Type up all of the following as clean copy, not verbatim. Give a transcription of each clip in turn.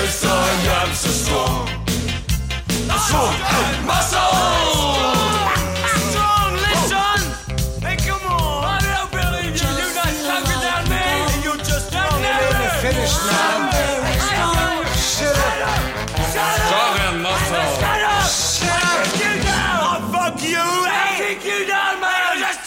ist ein ganzes Strong. Strong and muscle. Strong, listen. Hey, come on. I don't believe you. You're not talking down me. You just don't never finish now. Shut up. Strong and muscle. Shut up. I'll kick you down. I'll fuck you. I'll kick you down, man. Just...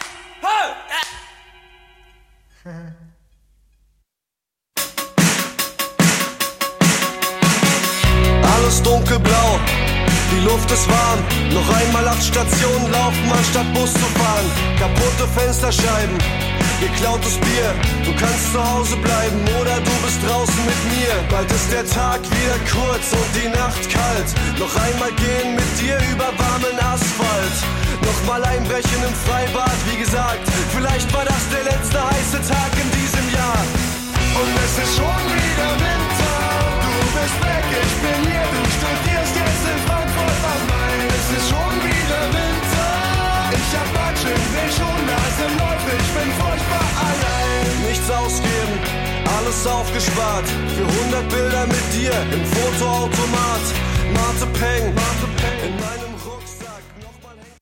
Alles dunkelblau, die Luft ist warm. Noch einmal 8 Stationen laufen, anstatt Bus zu fahren. Kaputte Fensterscheiben, geklautes Bier. Du kannst zu Hause bleiben oder du bist draußen mit mir. Bald ist der Tag wieder kurz und die Nacht kalt. Noch einmal gehen mit dir über warmen Asphalt. Nochmal einbrechen im Freibad, wie gesagt. Vielleicht war das der letzte heiße Tag in diesem Jahr. Und es ist schon wieder Winter. Du bist weg, ich bin hier. Du studierst jetzt in Frankfurt am Main. Es ist schon wieder Winter. Ich hab Matsch in den Schuhen, Nase läuft, ich bin furchtbar allein. Nichts ausgeben, alles aufgespart. Für 100 Bilder mit dir im Fotoautomat. Marte Peng, in meinem Rucksack nochmal hängen.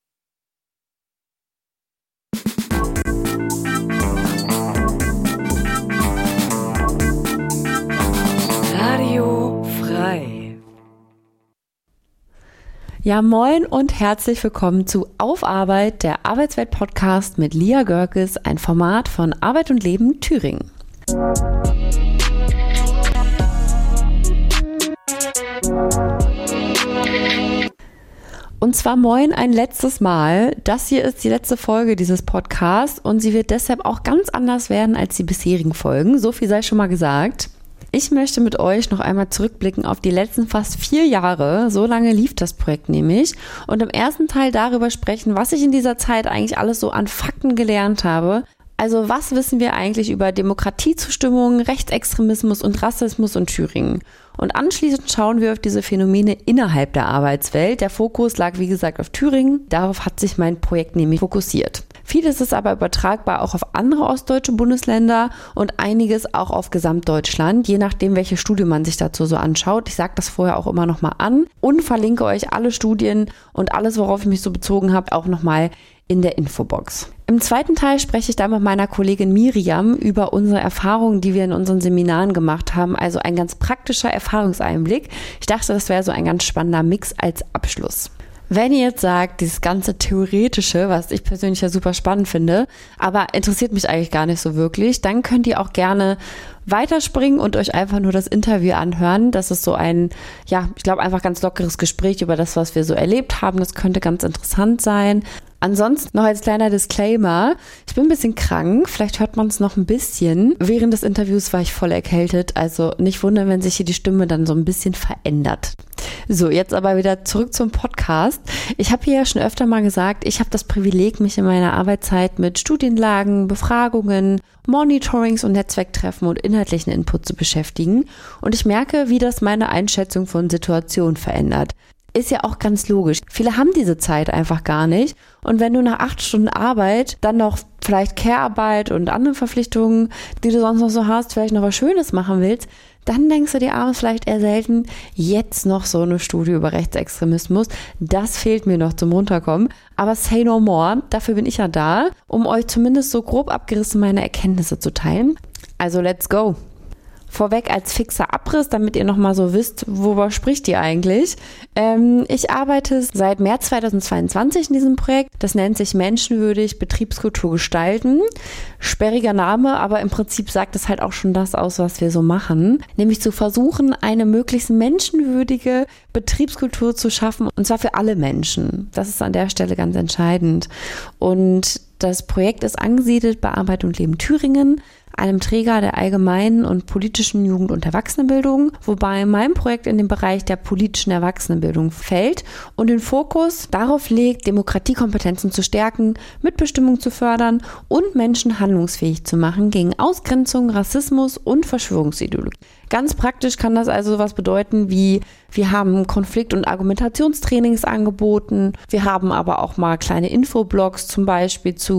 Radio frei. Ja, moin und herzlich willkommen zu Auf Arbeit, der Arbeitswelt-Podcast mit Lia Görkes, ein Format von Arbeit und Leben Thüringen. Und zwar moin ein letztes Mal. Das hier ist die letzte Folge dieses Podcasts und sie wird deshalb auch ganz anders werden als die bisherigen Folgen. So viel sei schon mal gesagt. Ich möchte mit euch noch einmal zurückblicken auf die letzten fast 4 Jahre. So lange lief das Projekt nämlich. Und im ersten Teil darüber sprechen, was ich in dieser Zeit eigentlich alles so an Fakten gelernt habe. Also was wissen wir eigentlich über Demokratiezustimmung, Rechtsextremismus und Rassismus in Thüringen? Und anschließend schauen wir auf diese Phänomene innerhalb der Arbeitswelt. Der Fokus lag wie gesagt auf Thüringen. Darauf hat sich mein Projekt nämlich fokussiert. Vieles ist aber übertragbar auch auf andere ostdeutsche Bundesländer und einiges auch auf Gesamtdeutschland, je nachdem, welche Studie man sich dazu so anschaut. Ich sage das vorher auch immer nochmal an und verlinke euch alle Studien und alles, worauf ich mich so bezogen habe, auch nochmal in der Infobox. Im zweiten Teil spreche ich dann mit meiner Kollegin Miriam über unsere Erfahrungen, die wir in unseren Seminaren gemacht haben, also ein ganz praktischer Erfahrungseinblick. Ich dachte, das wäre so ein ganz spannender Mix als Abschluss. Wenn ihr jetzt sagt, dieses ganze Theoretische, was ich persönlich ja super spannend finde, aber interessiert mich eigentlich gar nicht so wirklich, dann könnt ihr auch gerne weiterspringen und euch einfach nur das Interview anhören. Das ist so ein, ja, ich glaube einfach ganz lockeres Gespräch über das, was wir so erlebt haben. Das könnte ganz interessant sein. Ansonsten noch als kleiner Disclaimer, ich bin ein bisschen krank, vielleicht hört man es noch ein bisschen. Während des Interviews war ich voll erkältet, also nicht wundern, wenn sich hier die Stimme dann so ein bisschen verändert. So, jetzt aber wieder zurück zum Podcast. Ich habe hier ja schon öfter mal gesagt, ich habe das Privileg, mich in meiner Arbeitszeit mit Studienlagen, Befragungen, Monitorings und Netzwerktreffen und inhaltlichen Input zu beschäftigen. Und ich merke, wie das meine Einschätzung von Situationen verändert. Ist ja auch ganz logisch. Viele haben diese Zeit einfach gar nicht. Und wenn du nach 8 Stunden Arbeit dann noch vielleicht Care-Arbeit und andere Verpflichtungen, die du sonst noch so hast, vielleicht noch was Schönes machen willst, dann denkst du dir abends vielleicht eher selten, jetzt noch so eine Studie über Rechtsextremismus, das fehlt mir noch zum Runterkommen. Aber say no more, dafür bin ich ja da, um euch zumindest so grob abgerissen meine Erkenntnisse zu teilen. Also let's go! Vorweg als fixer Abriss, damit ihr nochmal so wisst, worüber spricht ihr eigentlich. Ich arbeite seit März 2022 in diesem Projekt. Das nennt sich Menschenwürdig Betriebskultur gestalten. Sperriger Name, aber im Prinzip sagt es halt auch schon das aus, was wir so machen. Nämlich zu versuchen, eine möglichst menschenwürdige Betriebskultur zu schaffen. Und zwar für alle Menschen. Das ist an der Stelle ganz entscheidend. Und das Projekt ist angesiedelt bei Arbeit und Leben Thüringen, einem Träger der allgemeinen und politischen Jugend- und Erwachsenenbildung, wobei mein Projekt in den Bereich der politischen Erwachsenenbildung fällt und den Fokus darauf legt, Demokratiekompetenzen zu stärken, Mitbestimmung zu fördern und Menschen handlungsfähig zu machen gegen Ausgrenzung, Rassismus und Verschwörungsideologie. Ganz praktisch kann das also was bedeuten wie, wir haben Konflikt- und Argumentationstrainings angeboten, wir haben aber auch mal kleine Infoblogs zum Beispiel zu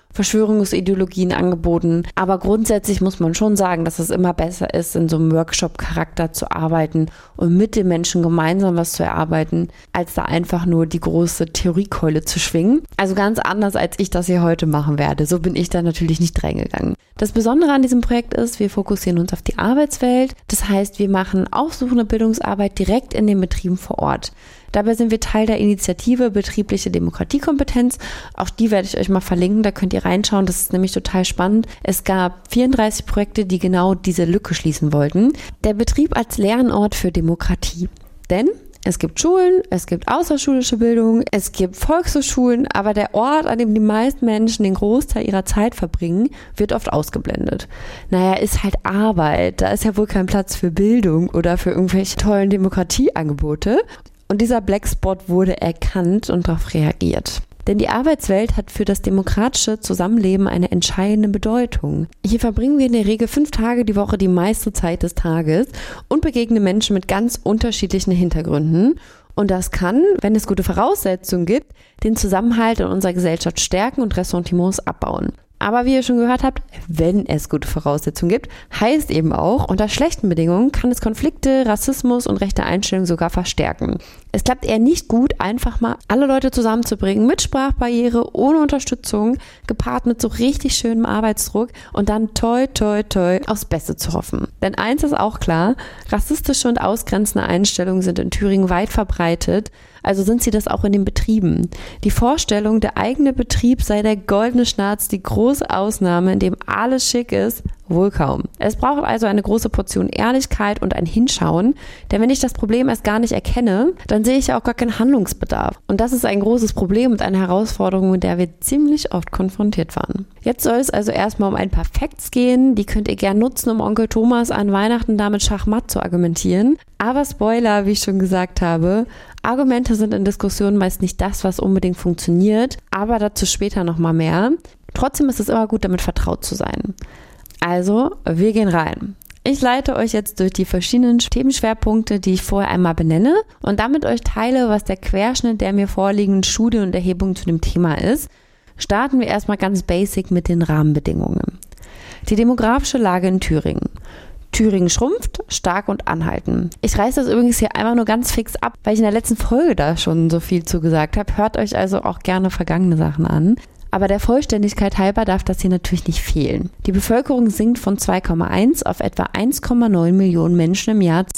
Verschwörungsideologien angeboten. Aber grundsätzlich muss man schon sagen, dass es immer besser ist, in so einem Workshop-Charakter zu arbeiten und mit den Menschen gemeinsam was zu erarbeiten, als da einfach nur die große Theoriekeule zu schwingen. Also ganz anders, als ich das hier heute machen werde. So bin ich da natürlich nicht reingegangen. Das Besondere an diesem Projekt ist, wir fokussieren uns auf die Arbeitswelt. Das heißt, wir machen aufsuchende Bildungsarbeit direkt in den Betrieben vor Ort. Dabei sind wir Teil der Initiative Betriebliche Demokratiekompetenz. Auch die werde ich euch mal verlinken, da könnt ihr reinschauen. Das ist nämlich total spannend. Es gab 34 Projekte, die genau diese Lücke schließen wollten. Der Betrieb als Lernort für Demokratie. Denn es gibt Schulen, es gibt außerschulische Bildung, es gibt Volkshochschulen, aber der Ort, an dem die meisten Menschen den Großteil ihrer Zeit verbringen, wird oft ausgeblendet. Naja, ist halt Arbeit. Da ist ja wohl kein Platz für Bildung oder für irgendwelche tollen Demokratieangebote. Und dieser Blackspot wurde erkannt und darauf reagiert. Denn die Arbeitswelt hat für das demokratische Zusammenleben eine entscheidende Bedeutung. Hier verbringen wir in der Regel 5 Tage die Woche die meiste Zeit des Tages und begegnen Menschen mit ganz unterschiedlichen Hintergründen. Und das kann, wenn es gute Voraussetzungen gibt, den Zusammenhalt in unserer Gesellschaft stärken und Ressentiments abbauen. Aber wie ihr schon gehört habt, wenn es gute Voraussetzungen gibt, heißt eben auch, unter schlechten Bedingungen kann es Konflikte, Rassismus und rechte Einstellungen sogar verstärken. Es klappt eher nicht gut, einfach mal alle Leute zusammenzubringen mit Sprachbarriere, ohne Unterstützung, gepaart mit so richtig schönem Arbeitsdruck und dann toi toi toi aufs Beste zu hoffen. Denn eins ist auch klar, rassistische und ausgrenzende Einstellungen sind in Thüringen weit verbreitet. Also sind sie das auch in den Betrieben. Die Vorstellung, der eigene Betrieb sei der goldene Schnatz, die große Ausnahme, in dem alles schick ist, wohl kaum. Es braucht also eine große Portion Ehrlichkeit und ein Hinschauen, denn wenn ich das Problem erst gar nicht erkenne, dann sehe ich ja auch gar keinen Handlungsbedarf. Und das ist ein großes Problem und eine Herausforderung, mit der wir ziemlich oft konfrontiert waren. Jetzt soll es also erstmal um ein paar Facts gehen, die könnt ihr gern nutzen, um Onkel Thomas an Weihnachten damit Schachmatt zu argumentieren. Aber Spoiler, wie ich schon gesagt habe, Argumente sind in Diskussionen meist nicht das, was unbedingt funktioniert, aber dazu später nochmal mehr. Trotzdem ist es immer gut, damit vertraut zu sein. Also, wir gehen rein. Ich leite euch jetzt durch die verschiedenen Themenschwerpunkte, die ich vorher einmal benenne und damit euch teile, was der Querschnitt der mir vorliegenden Studien und Erhebungen zu dem Thema ist. Starten wir erstmal ganz basic mit den Rahmenbedingungen. Die demografische Lage in Thüringen. Thüringen schrumpft, stark und anhalten. Ich reiße das übrigens hier einfach nur ganz fix ab, weil ich in der letzten Folge da schon so viel zu gesagt habe. Hört euch also auch gerne vergangene Sachen an. Aber der Vollständigkeit halber darf das hier natürlich nicht fehlen. Die Bevölkerung sinkt von 2,1 auf etwa 1,9 Millionen Menschen im Jahr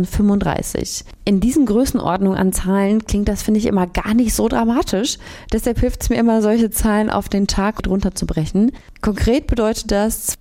2035. In diesen Größenordnungen an Zahlen klingt das, finde ich, immer gar nicht so dramatisch. Deshalb hilft es mir immer, solche Zahlen auf den Tag runterzubrechen. Konkret bedeutet das,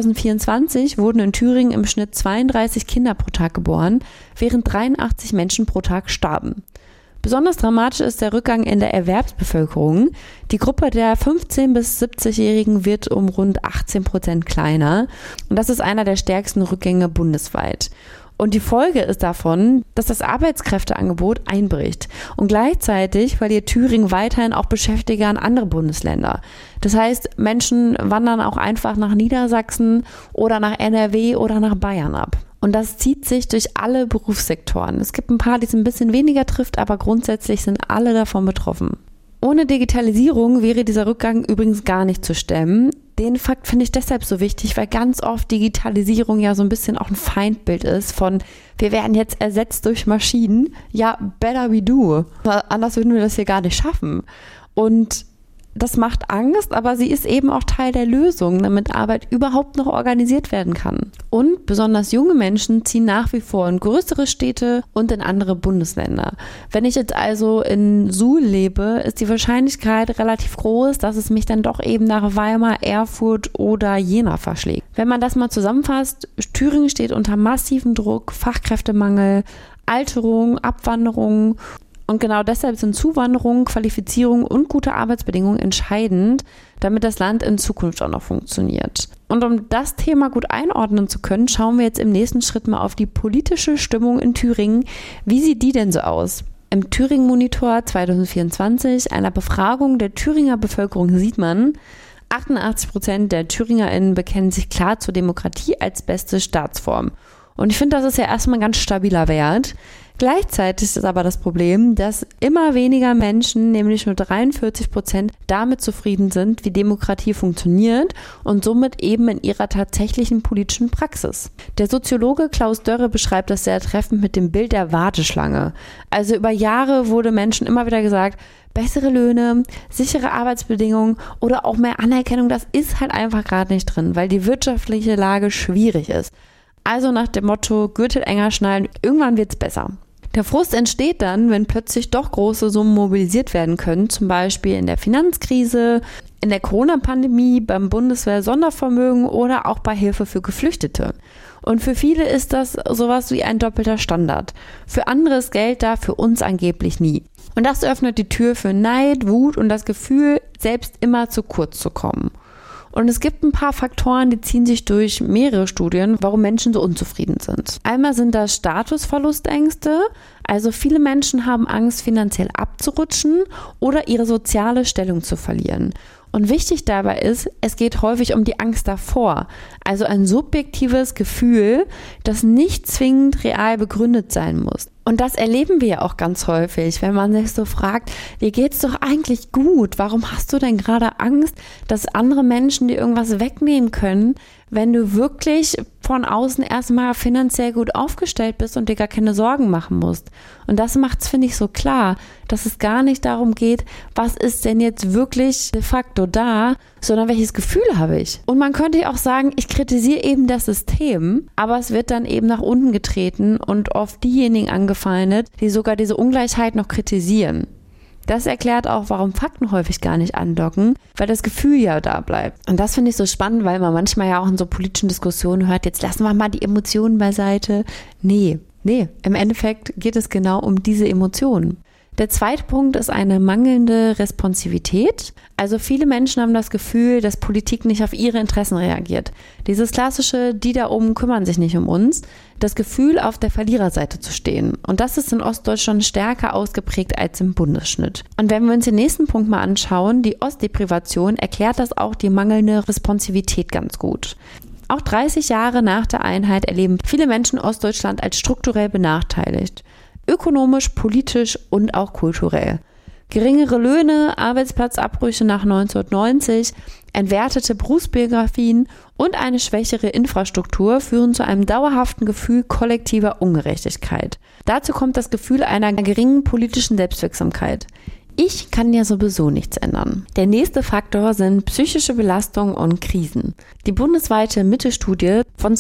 2024 wurden in Thüringen im Schnitt 32 Kinder pro Tag geboren, während 83 Menschen pro Tag starben. Besonders dramatisch ist der Rückgang in der Erwerbsbevölkerung. Die Gruppe der 15- bis 70-Jährigen wird um rund 18% kleiner. Und das ist einer der stärksten Rückgänge bundesweit. Und die Folge ist davon, dass das Arbeitskräfteangebot einbricht. Und gleichzeitig verliert Thüringen weiterhin auch Beschäftigte an andere Bundesländer. Das heißt, Menschen wandern auch einfach nach Niedersachsen oder nach NRW oder nach Bayern ab. Und das zieht sich durch alle Berufssektoren. Es gibt ein paar, die es ein bisschen weniger trifft, aber grundsätzlich sind alle davon betroffen. Ohne Digitalisierung wäre dieser Rückgang übrigens gar nicht zu stemmen. Den Fakt finde ich deshalb so wichtig, weil ganz oft Digitalisierung ja so ein bisschen auch ein Feindbild ist von, wir werden jetzt ersetzt durch Maschinen. Ja, better we do. Anders würden wir das hier gar nicht schaffen. Und das macht Angst, aber sie ist eben auch Teil der Lösung, damit Arbeit überhaupt noch organisiert werden kann. Und besonders junge Menschen ziehen nach wie vor in größere Städte und in andere Bundesländer. Wenn ich jetzt also in Suhl lebe, ist die Wahrscheinlichkeit relativ groß, dass es mich dann doch eben nach Weimar, Erfurt oder Jena verschlägt. Wenn man das mal zusammenfasst, Thüringen steht unter massivem Druck, Fachkräftemangel, Alterung, Abwanderung. Und genau deshalb sind Zuwanderung, Qualifizierung und gute Arbeitsbedingungen entscheidend, damit das Land in Zukunft auch noch funktioniert. Und um das Thema gut einordnen zu können, schauen wir jetzt im nächsten Schritt mal auf die politische Stimmung in Thüringen. Wie sieht die denn so aus? Im Thüringen-Monitor 2024, einer Befragung der Thüringer Bevölkerung, sieht man, 88% der ThüringerInnen bekennen sich klar zur Demokratie als beste Staatsform. Und ich finde, das ist ja erstmal ein ganz stabiler Wert. Gleichzeitig ist aber das Problem, dass immer weniger Menschen, nämlich nur 43%, damit zufrieden sind, wie Demokratie funktioniert und somit eben in ihrer tatsächlichen politischen Praxis. Der Soziologe Klaus Dörre beschreibt das sehr treffend mit dem Bild der Warteschlange. Also über Jahre wurde Menschen immer wieder gesagt, bessere Löhne, sichere Arbeitsbedingungen oder auch mehr Anerkennung, das ist halt einfach gerade nicht drin, weil die wirtschaftliche Lage schwierig ist. Also nach dem Motto, Gürtel enger schnallen, irgendwann wird's besser. Der Frust entsteht dann, wenn plötzlich doch große Summen mobilisiert werden können, zum Beispiel in der Finanzkrise, in der Corona-Pandemie, beim Bundeswehr-Sondervermögen oder auch bei Hilfe für Geflüchtete. Und für viele ist das sowas wie ein doppelter Standard. Für andere ist Geld da, für uns angeblich nie. Und das öffnet die Tür für Neid, Wut und das Gefühl, selbst immer zu kurz zu kommen. Und es gibt ein paar Faktoren, die ziehen sich durch mehrere Studien, warum Menschen so unzufrieden sind. Einmal sind das Statusverlustängste, also viele Menschen haben Angst, finanziell abzurutschen oder ihre soziale Stellung zu verlieren. Und wichtig dabei ist, es geht häufig um die Angst davor, also ein subjektives Gefühl, das nicht zwingend real begründet sein muss. Und das erleben wir ja auch ganz häufig, wenn man sich so fragt, dir geht's doch eigentlich gut, warum hast du denn gerade Angst, dass andere Menschen dir irgendwas wegnehmen können, wenn du wirklich von außen erstmal finanziell gut aufgestellt bist und dir gar keine Sorgen machen musst. Und das macht's, finde ich, so klar, dass es gar nicht darum geht, was ist denn jetzt wirklich de facto da, sondern welches Gefühl habe ich. Und man könnte ja auch sagen, ich kritisiere eben das System, aber es wird dann eben nach unten getreten und oft diejenigen angefeindet, die sogar diese Ungleichheit noch kritisieren. Das erklärt auch, warum Fakten häufig gar nicht andocken, weil das Gefühl ja da bleibt. Und das finde ich so spannend, weil man manchmal ja auch in so politischen Diskussionen hört, jetzt lassen wir mal die Emotionen beiseite. Nee, im Endeffekt geht es genau um diese Emotionen. Der zweite Punkt ist eine mangelnde Responsivität. Also viele Menschen haben das Gefühl, dass Politik nicht auf ihre Interessen reagiert. Dieses klassische, die da oben kümmern sich nicht um uns. Das Gefühl, auf der Verliererseite zu stehen. Und das ist in Ostdeutschland stärker ausgeprägt als im Bundesschnitt. Und wenn wir uns den nächsten Punkt mal anschauen, die Ostdeprivation, erklärt das auch die mangelnde Responsivität ganz gut. Auch 30 Jahre nach der Einheit erleben viele Menschen Ostdeutschland als strukturell benachteiligt. Ökonomisch, politisch und auch kulturell. Geringere Löhne, Arbeitsplatzabbrüche nach 1990, entwertete Berufsbiografien und eine schwächere Infrastruktur führen zu einem dauerhaften Gefühl kollektiver Ungerechtigkeit. Dazu kommt das Gefühl einer geringen politischen Selbstwirksamkeit. Ich kann ja sowieso nichts ändern. Der nächste Faktor sind psychische Belastungen und Krisen. Die bundesweite Mitte-Studie von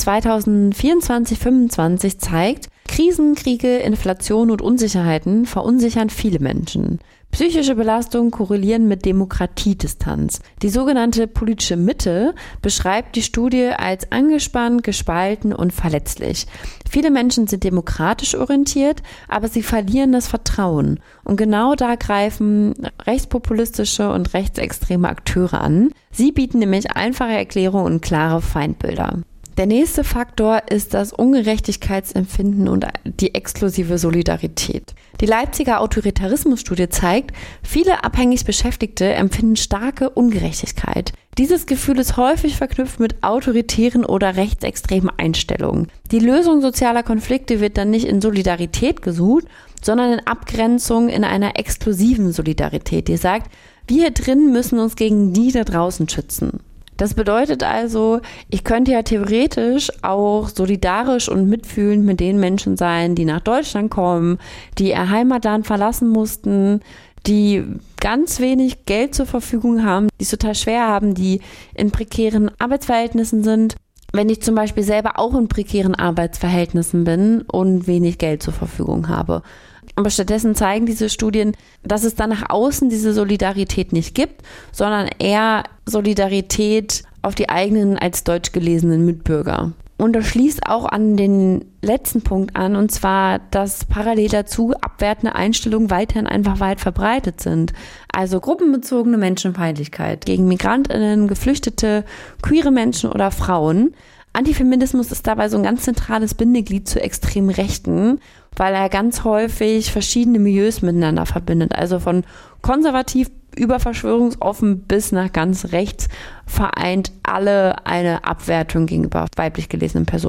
2024-25 zeigt, Krisen, Kriege, Inflation und Unsicherheiten verunsichern viele Menschen. Psychische Belastungen korrelieren mit Demokratiedistanz. Die sogenannte politische Mitte beschreibt die Studie als angespannt, gespalten und verletzlich. Viele Menschen sind demokratisch orientiert, aber sie verlieren das Vertrauen. Und genau da greifen rechtspopulistische und rechtsextreme Akteure an. Sie bieten nämlich einfache Erklärungen und klare Feindbilder. Der nächste Faktor ist das Ungerechtigkeitsempfinden und die exklusive Solidarität. Die Leipziger Autoritarismusstudie zeigt, viele abhängig Beschäftigte empfinden starke Ungerechtigkeit. Dieses Gefühl ist häufig verknüpft mit autoritären oder rechtsextremen Einstellungen. Die Lösung sozialer Konflikte wird dann nicht in Solidarität gesucht, sondern in Abgrenzung in einer exklusiven Solidarität, die sagt, wir hier drin müssen uns gegen die da draußen schützen. Das bedeutet also, ich könnte ja theoretisch auch solidarisch und mitfühlend mit den Menschen sein, die nach Deutschland kommen, die ihr Heimatland verlassen mussten, die ganz wenig Geld zur Verfügung haben, die es total schwer haben, die in prekären Arbeitsverhältnissen sind. Wenn ich zum Beispiel selber auch in prekären Arbeitsverhältnissen bin und wenig Geld zur Verfügung habe. Aber stattdessen zeigen diese Studien, dass es dann nach außen diese Solidarität nicht gibt, sondern eher Solidarität auf die eigenen als deutsch gelesenen Mitbürger. Und das schließt auch an den letzten Punkt an, und zwar, dass parallel dazu abwertende Einstellungen weiterhin einfach weit verbreitet sind. Also gruppenbezogene Menschenfeindlichkeit gegen MigrantInnen, Geflüchtete, queere Menschen oder Frauen. Antifeminismus ist dabei so ein ganz zentrales Bindeglied zu extremen Rechten, weil er ganz häufig verschiedene Milieus miteinander verbindet. Also von konservativ über verschwörungsoffen bis nach ganz rechts vereint alle eine Abwertung gegenüber weiblich gelesenen Personen.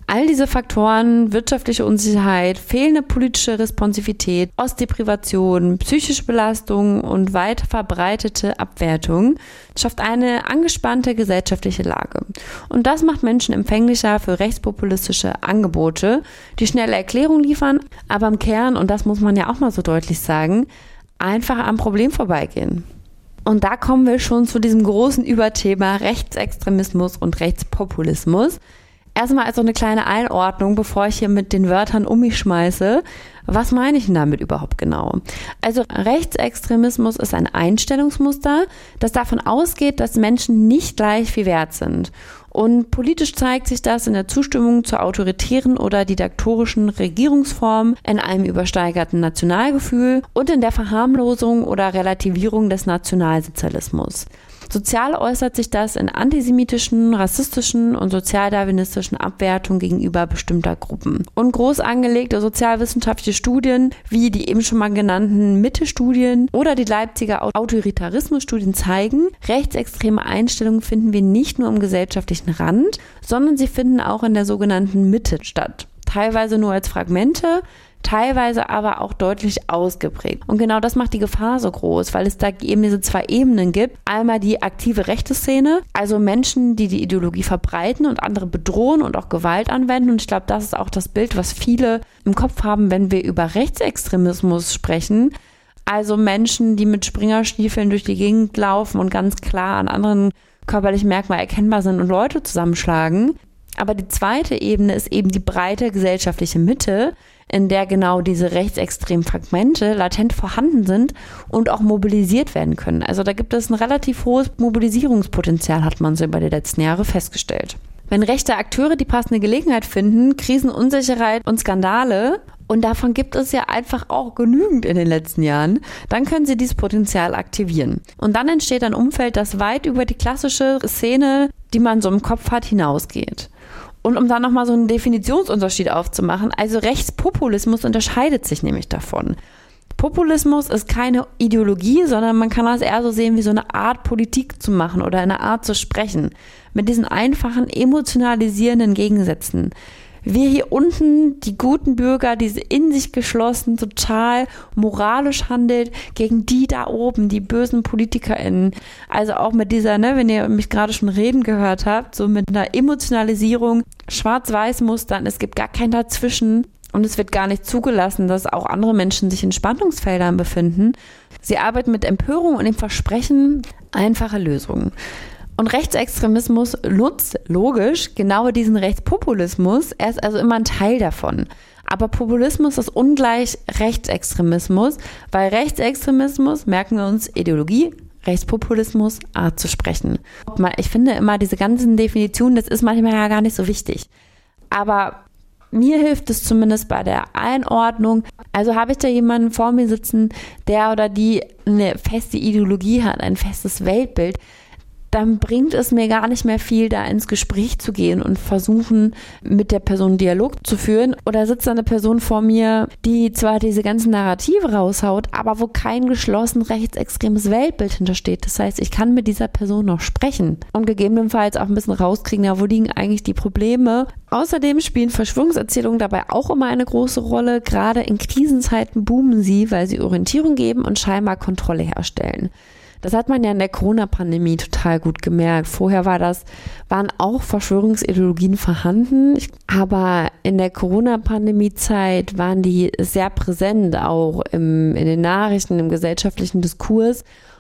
All diese Faktoren, wirtschaftliche Unsicherheit, fehlende politische Responsivität, Ostdeprivation, psychische Belastung und weit verbreitete Abwertung schafft eine angespannte gesellschaftliche Lage. Und das macht Menschen empfänglicher für rechtspopulistische Angebote, die schnelle Erklärungen liefern, aber im Kern, und das muss man ja auch mal so deutlich sagen, einfach am Problem vorbeigehen. Und da kommen wir schon zu diesem großen Überthema Rechtsextremismus und Rechtspopulismus. Erstmal als so eine kleine Einordnung, bevor ich hier mit den Wörtern um mich schmeiße. Was meine ich denn damit überhaupt genau? Also Rechtsextremismus ist ein Einstellungsmuster, das davon ausgeht, dass Menschen nicht gleich viel wert sind. Und politisch zeigt sich das in der Zustimmung zur autoritären oder diktatorischen Regierungsform, in einem übersteigerten Nationalgefühl und in der Verharmlosung oder Relativierung des Nationalsozialismus. Sozial äußert sich das in antisemitischen, rassistischen und sozialdarwinistischen Abwertungen gegenüber bestimmter Gruppen. Und groß angelegte sozialwissenschaftliche Studien, wie die eben schon mal genannten Mitte-Studien oder die Leipziger Autoritarismus-Studien zeigen, rechtsextreme Einstellungen finden wir nicht nur am gesellschaftlichen Rand, sondern sie finden auch in der sogenannten Mitte statt. Teilweise nur als Fragmente, teilweise aber auch deutlich ausgeprägt. Und genau das macht die Gefahr so groß, weil es da eben diese zwei Ebenen gibt. Einmal die aktive rechte Szene, also Menschen, die die Ideologie verbreiten und andere bedrohen und auch Gewalt anwenden. Und ich glaube, das ist auch das Bild, was viele im Kopf haben, wenn wir über Rechtsextremismus sprechen. Also Menschen, die mit Springerstiefeln durch die Gegend laufen und ganz klar an anderen körperlichen Merkmalen erkennbar sind und Leute zusammenschlagen. Aber die zweite Ebene ist eben die breite gesellschaftliche Mitte, in der genau diese rechtsextremen Fragmente latent vorhanden sind und auch mobilisiert werden können. Also da gibt es ein relativ hohes Mobilisierungspotenzial, hat man so über die letzten Jahre festgestellt. Wenn rechte Akteure die passende Gelegenheit finden, Krisen, Unsicherheit und Skandale, und davon gibt es ja einfach auch genügend in den letzten Jahren, dann können sie dieses Potenzial aktivieren. Und dann entsteht ein Umfeld, das weit über die klassische Szene, die man so im Kopf hat, hinausgeht. Und um dann nochmal so einen Definitionsunterschied aufzumachen, also Rechtspopulismus unterscheidet sich nämlich davon. Populismus ist keine Ideologie, sondern man kann das eher so sehen wie so eine Art Politik zu machen oder eine Art zu sprechen. Mit diesen einfachen, emotionalisierenden Gegensätzen. Wir hier unten, die guten Bürger, die in sich geschlossen, total moralisch handelt, gegen die da oben, die bösen PolitikerInnen. Also auch mit dieser, wenn ihr mich gerade schon reden gehört habt, so mit einer Emotionalisierung, Schwarz-Weiß-Mustern, es gibt gar kein Dazwischen und es wird gar nicht zugelassen, dass auch andere Menschen sich in Spannungsfeldern befinden. Sie arbeiten mit Empörung und dem Versprechen einfacher Lösungen. Und Rechtsextremismus nutzt logisch genau diesen Rechtspopulismus. Er ist also immer ein Teil davon. Aber Populismus ist ungleich Rechtsextremismus, weil Rechtsextremismus, merken wir uns, Ideologie, Rechtspopulismus, Art zu sprechen. Ich finde immer diese ganzen Definitionen, das ist manchmal ja gar nicht so wichtig. Aber mir hilft es zumindest bei der Einordnung. Also habe ich da jemanden vor mir sitzen, der oder die eine feste Ideologie hat, ein festes Weltbild, dann bringt es mir gar nicht mehr viel, da ins Gespräch zu gehen und versuchen, mit der Person einen Dialog zu führen. Oder sitzt da eine Person vor mir, die zwar diese ganzen Narrative raushaut, aber wo kein geschlossen rechtsextremes Weltbild hintersteht. Das heißt, ich kann mit dieser Person noch sprechen und gegebenenfalls auch ein bisschen rauskriegen, ja, wo liegen eigentlich die Probleme. Außerdem spielen Verschwörungserzählungen dabei auch immer eine große Rolle. Gerade in Krisenzeiten boomen sie, weil sie Orientierung geben und scheinbar Kontrolle herstellen. Das hat man ja in der Corona-Pandemie total gut gemerkt. Vorher waren auch Verschwörungsideologien vorhanden, aber in der Corona-Pandemie-Zeit waren die sehr präsent, auch in den Nachrichten, im gesellschaftlichen Diskurs.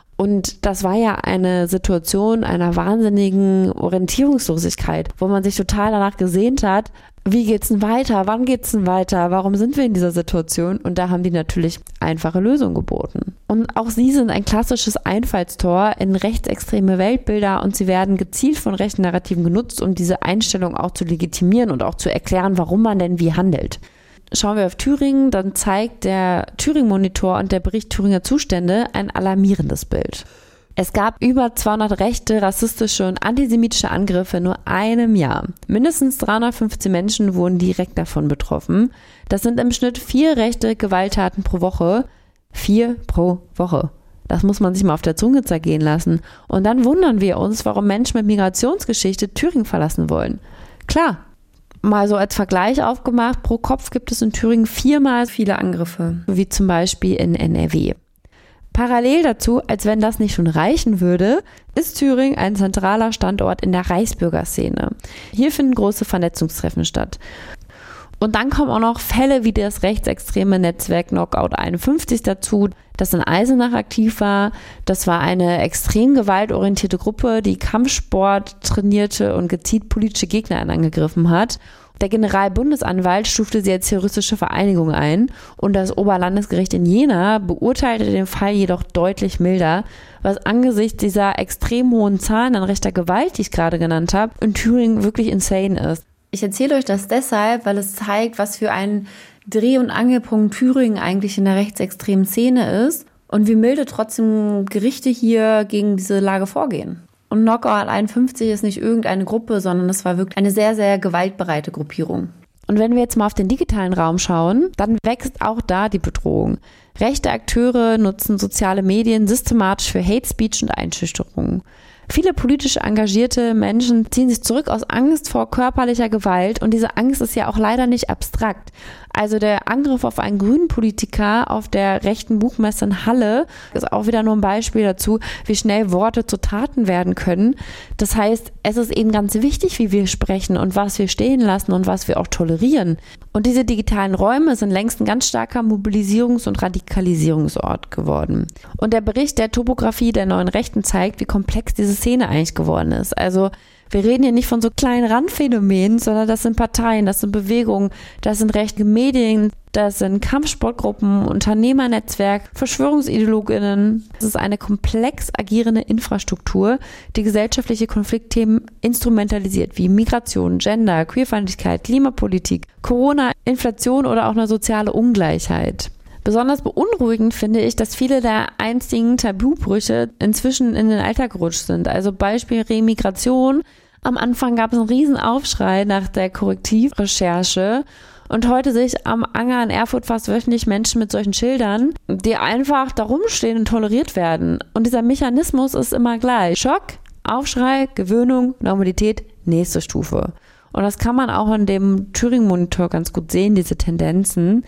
Und das war ja eine Situation einer wahnsinnigen Orientierungslosigkeit, wo man sich total danach gesehnt hat, wie geht's denn weiter? Wann geht's denn weiter? Warum sind wir in dieser Situation? Und da haben die natürlich einfache Lösungen geboten. Und auch sie sind ein klassisches Einfallstor in rechtsextreme Weltbilder und sie werden gezielt von rechten Narrativen genutzt, um diese Einstellung auch zu legitimieren und auch zu erklären, warum man denn wie handelt. Schauen wir auf Thüringen, dann zeigt der Thüringen-Monitor und der Bericht Thüringer Zustände ein alarmierendes Bild. Es gab über 200 rechte, rassistische und antisemitische Angriffe in nur einem Jahr. Mindestens 315 Menschen wurden direkt davon betroffen. Das sind im Schnitt 4 rechte Gewalttaten pro Woche. 4 pro Woche. Das muss man sich mal auf der Zunge zergehen lassen. Und dann wundern wir uns, warum Menschen mit Migrationsgeschichte Thüringen verlassen wollen. Klar, Mal so als Vergleich aufgemacht, pro Kopf gibt es in Thüringen 4-mal viele Angriffe, wie zum Beispiel in NRW. Parallel dazu, als wenn das nicht schon reichen würde, ist Thüringen ein zentraler Standort in der Reichsbürgerszene. Hier finden große Vernetzungstreffen statt. Und dann kommen auch noch Fälle wie das rechtsextreme Netzwerk Knockout 51 dazu, das in Eisenach aktiv war. Das war eine extrem gewaltorientierte Gruppe, die Kampfsport trainierte und gezielt politische Gegner angegriffen hat. Der Generalbundesanwalt stufte sie als terroristische Vereinigung ein und das Oberlandesgericht in Jena beurteilte den Fall jedoch deutlich milder, was angesichts dieser extrem hohen Zahlen an rechter Gewalt, die ich gerade genannt habe, in Thüringen wirklich insane ist. Ich erzähle euch das deshalb, weil es zeigt, was für ein Dreh- und Angelpunkt Thüringen eigentlich in der rechtsextremen Szene ist und wie milde trotzdem Gerichte hier gegen diese Lage vorgehen. Und Knockout 51 ist nicht irgendeine Gruppe, sondern es war wirklich eine sehr, sehr gewaltbereite Gruppierung. Und wenn wir jetzt mal auf den digitalen Raum schauen, dann wächst auch da die Bedrohung. Rechte Akteure nutzen soziale Medien systematisch für Hate Speech und Einschüchterung. Viele politisch engagierte Menschen ziehen sich zurück aus Angst vor körperlicher Gewalt und diese Angst ist ja auch leider nicht abstrakt. Also der Angriff auf einen grünen Politiker auf der rechten Buchmesse in Halle ist auch wieder nur ein Beispiel dazu, wie schnell Worte zu Taten werden können. Das heißt, es ist eben ganz wichtig, wie wir sprechen und was wir stehen lassen und was wir auch tolerieren. Und diese digitalen Räume sind längst ein ganz starker Mobilisierungs- und Radikalisierungsort geworden. Und der Bericht der Topographie der neuen Rechten zeigt, wie komplex diese Szene eigentlich geworden ist. Also wir reden hier nicht von so kleinen Randphänomenen, sondern das sind Parteien, das sind Bewegungen, das sind rechte Medien, das sind Kampfsportgruppen, Unternehmernetzwerk, VerschwörungsideologInnen. Es ist eine komplex agierende Infrastruktur, die gesellschaftliche Konfliktthemen instrumentalisiert, wie Migration, Gender, Queerfeindlichkeit, Klimapolitik, Corona, Inflation oder auch eine soziale Ungleichheit. Besonders beunruhigend finde ich, dass viele der einstigen Tabubrüche inzwischen in den Alltag gerutscht sind. Also Beispiel Remigration. Am Anfang gab es einen riesen Aufschrei nach der Korrektivrecherche. Und heute sehe ich am Anger in Erfurt fast wöchentlich Menschen mit solchen Schildern, die einfach da rumstehen und toleriert werden. Und dieser Mechanismus ist immer gleich. Schock, Aufschrei, Gewöhnung, Normalität, nächste Stufe. Und das kann man auch in dem Thüringen-Monitor ganz gut sehen, diese Tendenzen.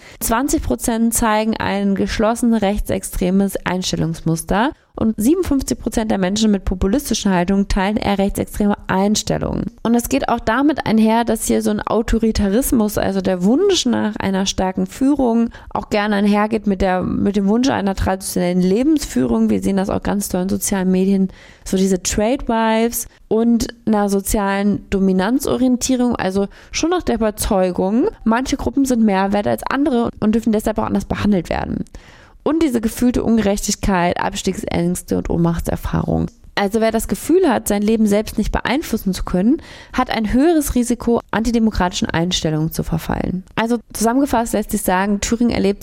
20% zeigen ein geschlossen rechtsextremes Einstellungsmuster und 57% der Menschen mit populistischen Haltungen teilen eher rechtsextreme Einstellungen. Und es geht auch damit einher, dass hier so ein Autoritarismus, also der Wunsch nach einer starken Führung, auch gerne einhergeht mit dem Wunsch einer traditionellen Lebensführung. Wir sehen das auch ganz toll in sozialen Medien, so diese Trade Wives und einer sozialen Dominanzorientierung, also schon nach der Überzeugung, manche Gruppen sind mehr wert als andere und dürfen deshalb auch anders behandelt werden. Und diese gefühlte Ungerechtigkeit, Abstiegsängste und Ohnmachtserfahrung. Also wer das Gefühl hat, sein Leben selbst nicht beeinflussen zu können, hat ein höheres Risiko, antidemokratischen Einstellungen zu verfallen. Also zusammengefasst lässt sich sagen, Thüringen erlebt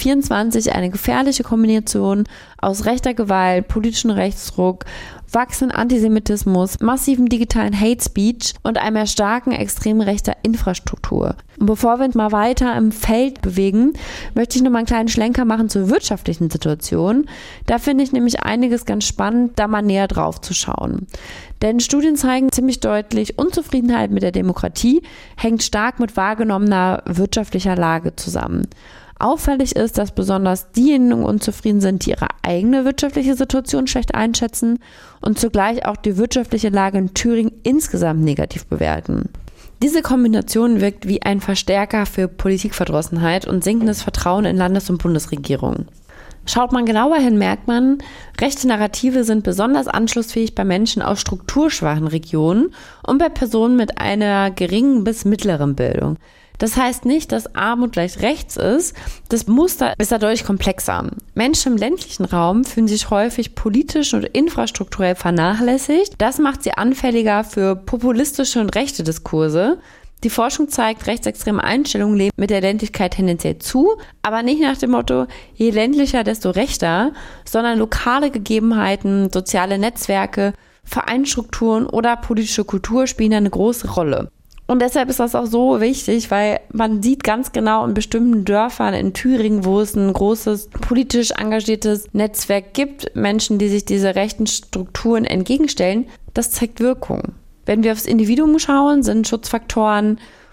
2024 eine gefährliche Kombination aus rechter Gewalt, politischem Rechtsruck, wachsenden Antisemitismus, massiven digitalen Hate Speech und einer starken extrem rechter Infrastruktur. Und bevor wir uns mal weiter im Feld bewegen, möchte ich noch mal einen kleinen Schlenker machen zur wirtschaftlichen Situation. Da finde ich nämlich einiges ganz spannend, da mal näher drauf zu schauen. Denn Studien zeigen ziemlich deutlich, Unzufriedenheit mit der Demokratie hängt stark mit wahrgenommener wirtschaftlicher Lage zusammen. Auffällig ist, dass besonders diejenigen unzufrieden sind, die ihre eigene wirtschaftliche Situation schlecht einschätzen und zugleich auch die wirtschaftliche Lage in Thüringen insgesamt negativ bewerten. Diese Kombination wirkt wie ein Verstärker für Politikverdrossenheit und sinkendes Vertrauen in Landes- und Bundesregierungen. Schaut man genauer hin, merkt man, rechte Narrative sind besonders anschlussfähig bei Menschen aus strukturschwachen Regionen und bei Personen mit einer geringen bis mittleren Bildung. Das heißt nicht, dass Armut gleich rechts ist. Das Muster ist dadurch komplexer. Menschen im ländlichen Raum fühlen sich häufig politisch und infrastrukturell vernachlässigt. Das macht sie anfälliger für populistische und rechte Diskurse. Die Forschung zeigt, rechtsextreme Einstellungen leben mit der Ländlichkeit tendenziell zu, aber nicht nach dem Motto, je ländlicher, desto rechter, sondern lokale Gegebenheiten, soziale Netzwerke, Vereinsstrukturen oder politische Kultur spielen eine große Rolle. Und deshalb ist das auch so wichtig, weil man sieht ganz genau in bestimmten Dörfern in Thüringen, wo es ein großes politisch engagiertes Netzwerk gibt, Menschen, die sich diese rechten Strukturen entgegenstellen, das zeigt Wirkung. Wenn wir aufs Individuum schauen, sind Schutzfaktoren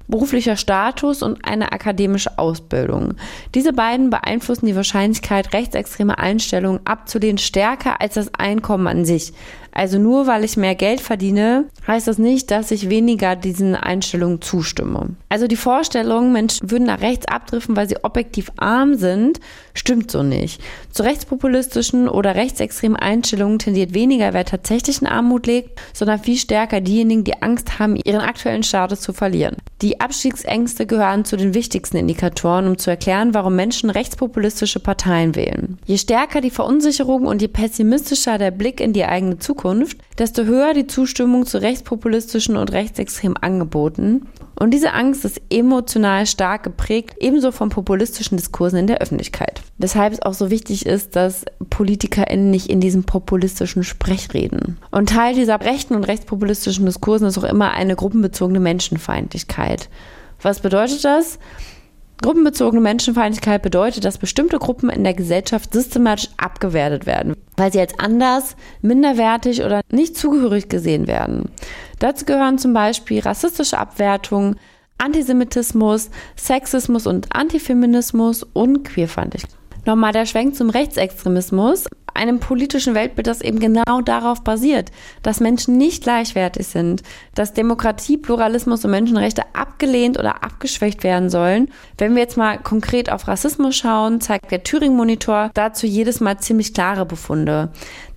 beruflicher Status und eine akademische Ausbildung. Diese beiden beeinflussen die Wahrscheinlichkeit, rechtsextreme Einstellungen abzulehnen, stärker als das Einkommen an sich. Also nur weil ich mehr Geld verdiene, heißt das nicht, dass ich weniger diesen Einstellungen zustimme. Also die Vorstellung, Menschen würden nach rechts abdriften, weil sie objektiv arm sind, stimmt so nicht. Zu rechtspopulistischen oder rechtsextremen Einstellungen tendiert weniger, wer tatsächlich in Armut lebt, sondern viel stärker diejenigen, die Angst haben, ihren aktuellen Status zu verlieren. Die Abstiegsängste gehören zu den wichtigsten Indikatoren, um zu erklären, warum Menschen rechtspopulistische Parteien wählen. Je stärker die Verunsicherung und je pessimistischer der Blick in die eigene Zukunft, desto höher die Zustimmung zu rechtspopulistischen und rechtsextremen Angeboten. Und diese Angst ist emotional stark geprägt, ebenso von populistischen Diskursen in der Öffentlichkeit. Weshalb es auch so wichtig ist, dass PolitikerInnen nicht in diesem populistischen Sprech reden. Und Teil dieser rechten und rechtspopulistischen Diskursen ist auch immer eine gruppenbezogene Menschenfeindlichkeit. Was bedeutet das? Gruppenbezogene Menschenfeindlichkeit bedeutet, dass bestimmte Gruppen in der Gesellschaft systematisch abgewertet werden, weil sie als anders, minderwertig oder nicht zugehörig gesehen werden. Dazu gehören zum Beispiel rassistische Abwertung, Antisemitismus, Sexismus und Antifeminismus und Queerfeindlichkeit. Nochmal der Schwenk zum Rechtsextremismus, einem politischen Weltbild, das eben genau darauf basiert, dass Menschen nicht gleichwertig sind, dass Demokratie, Pluralismus und Menschenrechte abgelehnt oder abgeschwächt werden sollen. Wenn wir jetzt mal konkret auf Rassismus schauen, zeigt der Turing-Monitor dazu jedes Mal ziemlich klare Befunde.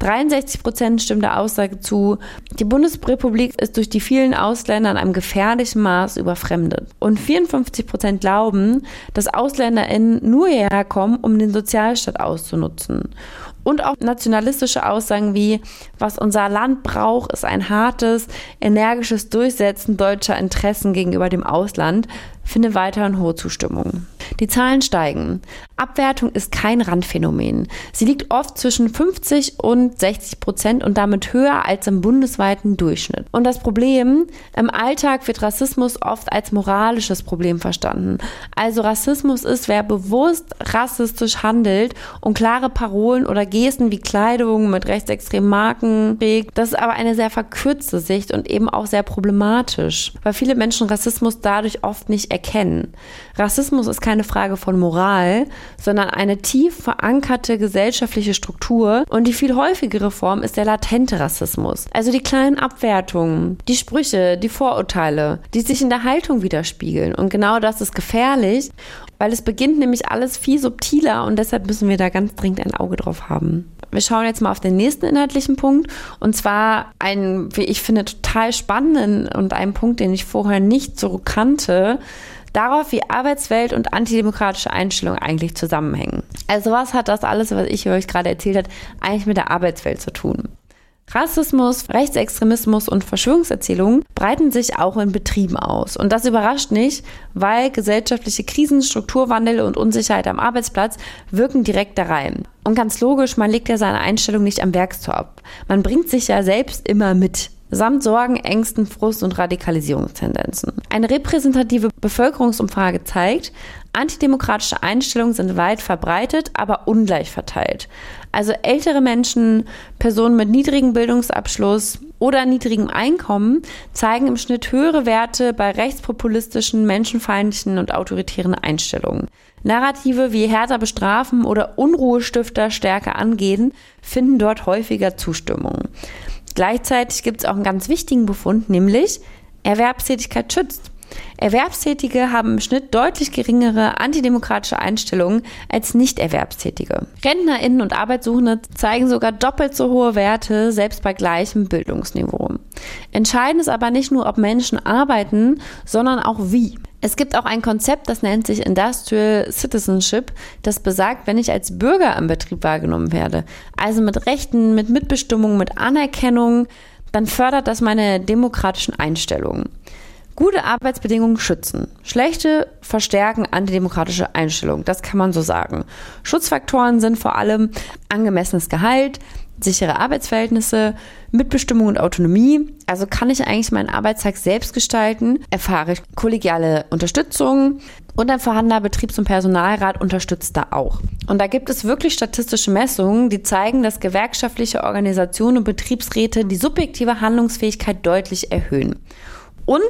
63% stimmen der Aussage zu, die Bundesrepublik ist durch die vielen Ausländer in einem gefährlichen Maß überfremdet. Und 54% glauben, dass AusländerInnen nur hierher kommen, um den Sozialstaat auszunutzen. Und auch nationalistische Aussagen wie, was unser Land braucht, ist ein hartes, energisches Durchsetzen deutscher Interessen gegenüber dem Ausland, finde weiterhin hohe Zustimmung. Die Zahlen steigen. Abwertung ist kein Randphänomen. Sie liegt oft zwischen 50 und 60% und damit höher als im bundesweiten Durchschnitt. Und das Problem, im Alltag wird Rassismus oft als moralisches Problem verstanden. Also Rassismus ist, wer bewusst rassistisch handelt und klare Parolen oder Gesten wie Kleidung mit rechtsextremen Marken trägt. Das ist aber eine sehr verkürzte Sicht und eben auch sehr problematisch, weil viele Menschen Rassismus dadurch oft nicht erkennen. Rassismus ist keine Frage von Moral, sondern eine tief verankerte gesellschaftliche Struktur und die viel häufigere Form ist der latente Rassismus. Also die kleinen Abwertungen, die Sprüche, die Vorurteile, die sich in der Haltung widerspiegeln. Und genau das ist gefährlich, weil es beginnt nämlich alles viel subtiler und deshalb müssen wir da ganz dringend ein Auge drauf haben. Wir schauen jetzt mal auf den nächsten inhaltlichen Punkt und zwar einen, wie ich finde, total spannenden und einen Punkt, den ich vorher nicht so kannte, darauf, wie Arbeitswelt und antidemokratische Einstellungen eigentlich zusammenhängen. Also was hat das alles, was ich euch gerade erzählt habe, eigentlich mit der Arbeitswelt zu tun? Rassismus, Rechtsextremismus und Verschwörungserzählungen breiten sich auch in Betrieben aus. Und das überrascht nicht, weil gesellschaftliche Krisen, Strukturwandel und Unsicherheit am Arbeitsplatz wirken direkt da rein. Und ganz logisch, man legt ja seine Einstellung nicht am Werkstor ab. Man bringt sich ja selbst immer mit. Samt Sorgen, Ängsten, Frust und Radikalisierungstendenzen. Eine repräsentative Bevölkerungsumfrage zeigt, antidemokratische Einstellungen sind weit verbreitet, aber ungleich verteilt. Also ältere Menschen, Personen mit niedrigem Bildungsabschluss oder niedrigem Einkommen zeigen im Schnitt höhere Werte bei rechtspopulistischen, menschenfeindlichen und autoritären Einstellungen. Narrative wie härter bestrafen oder Unruhestifter stärker angehen, finden dort häufiger Zustimmung. Gleichzeitig gibt es auch einen ganz wichtigen Befund, nämlich Erwerbstätigkeit schützt. Erwerbstätige haben im Schnitt deutlich geringere antidemokratische Einstellungen als Nicht-Erwerbstätige. RentnerInnen und Arbeitssuchende zeigen sogar doppelt so hohe Werte, selbst bei gleichem Bildungsniveau. Entscheidend ist aber nicht nur, ob Menschen arbeiten, sondern auch wie. Es gibt auch ein Konzept, das nennt sich Industrial Citizenship, das besagt, wenn ich als Bürger im Betrieb wahrgenommen werde, also mit Rechten, mit Mitbestimmung, mit Anerkennung, dann fördert das meine demokratischen Einstellungen. Gute Arbeitsbedingungen schützen. Schlechte verstärken antidemokratische Einstellungen. Das kann man so sagen. Schutzfaktoren sind vor allem angemessenes Gehalt, sichere Arbeitsverhältnisse, Mitbestimmung und Autonomie. Also kann ich eigentlich meinen Arbeitstag selbst gestalten, erfahre ich kollegiale Unterstützung und ein vorhandener Betriebs- und Personalrat unterstützt da auch. Und da gibt es wirklich statistische Messungen, die zeigen, dass gewerkschaftliche Organisationen und Betriebsräte die subjektive Handlungsfähigkeit deutlich erhöhen. Und